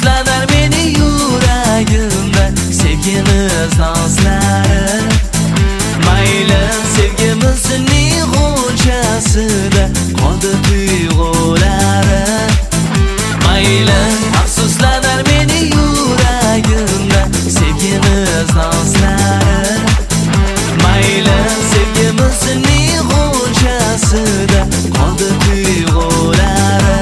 afsuslanar meni yuragimda sevgimiz nozlari. Mayli sevgimizning g'unchasida qoldi tuyg'ulari. Mayli afsuslanar meni yuragimda sevgimiz nozlari. Mayli sevgimizning g'unchasida qoldi tuyg'ulari.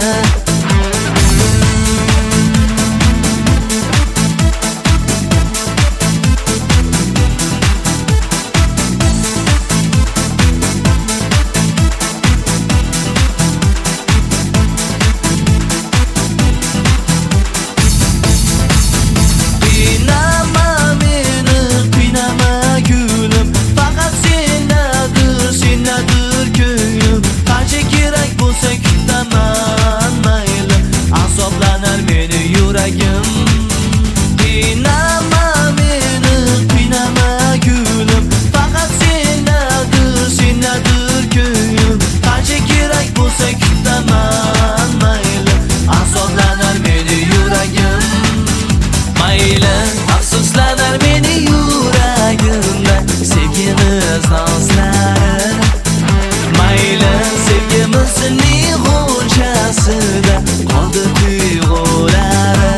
Afsuslanar meni yuragimda sevgimiz nozlari. Mayli sevgimizning g'unchasida qoldi tuyg'ulari.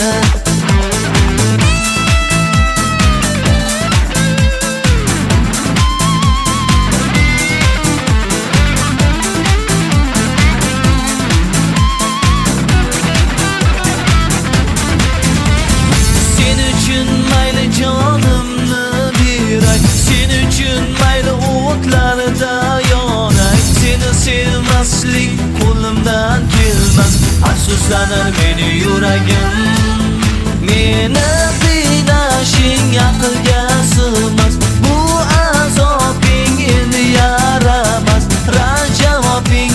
Sevmaslik qo'limdan kelmas, afsuslanar meni yuragim. Meni qiynashing aqlga sig'mas, bu azobing endi yaramas, ranj javobing